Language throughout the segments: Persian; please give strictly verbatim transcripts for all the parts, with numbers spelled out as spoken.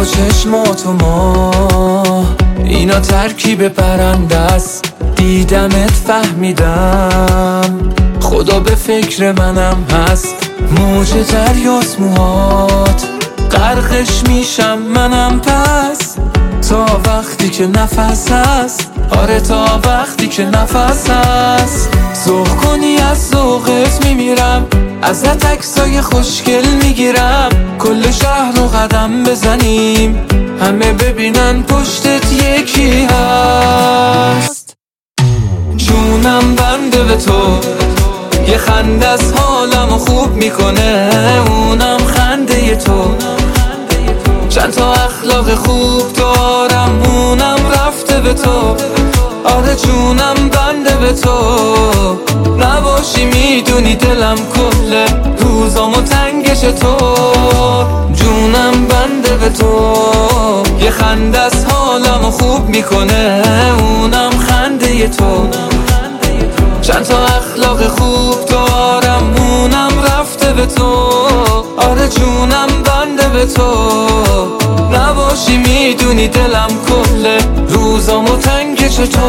و چشمات و ما اینا ترکیب پرنده است. دیدمت فهمیدم خدا به فکر منم هست. موج دریاست موهات، غرقش میشم منم پس. تا وقتی که نفس هست، آره تا وقتی که نفس هست. ذوق کنی از ذوقت میمیرم، ازت عکسای خوشگل میگیرم. کل شهر رو قدم بزنیم، همه ببینن پشتت یکی هست. جونم بنده به تو، یه خنده از حالمو خوب میکنه، اونم خنده تو. چند تا اخلاق خوب دارم، اونم رفته به تو. آره جونم بنده به تو، نباشی میدونی دلم کله روزامو تنگش تو. جونم بنده به تو، یه خنده از حالمو خوب میکنه، اونم خنده تو. چند تا اخلاق خوب دارم، اونم رفته به تو. آره جونم بنده به تو، نباشی میدونی دلم کله روزامو تنگش تو.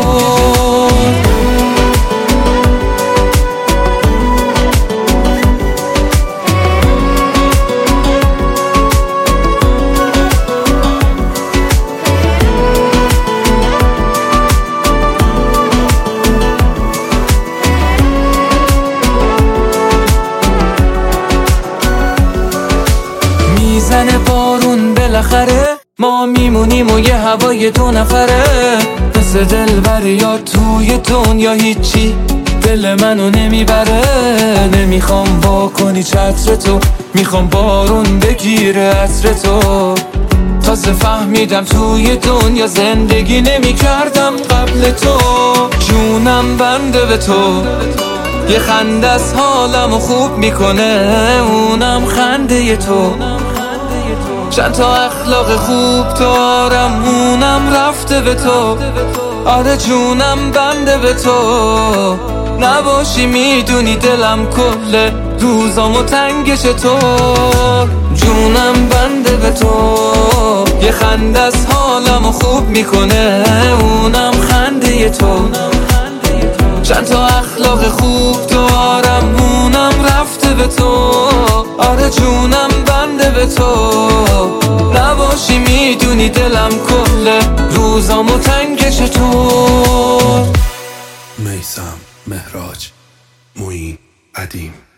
میزنه بارون بالاخره، ما میمونیم و یه هوای دو نفره. مثل دلبر یا توی دنیا هیچی دل منو نمیبره. نمیخوام با کنی چتر تو، میخوام بارون بگیره عطر تو. تازه فهمیدم توی دنیا زندگی نمیکردم قبل تو. جونم بنده به تو، یه خنده از حالمو خوب میکنه، اونم خنده تو. چند تا اخلاق خوب دارم، اونم رفته به تو. آره جونم بنده به تو، نباشی میدونی دلم کله روزامو تنگش تو. جونم بنده به تو، یه خنده از حالمو خوب میکنه، اونم خنده تو. چند تا اخلاق خوب دارم، اونم رفته به تو. آره جونم بنده به تو، نباشی میدونی دلم کله روزامو تنگش تو. میثم مهراج، معین ادیم.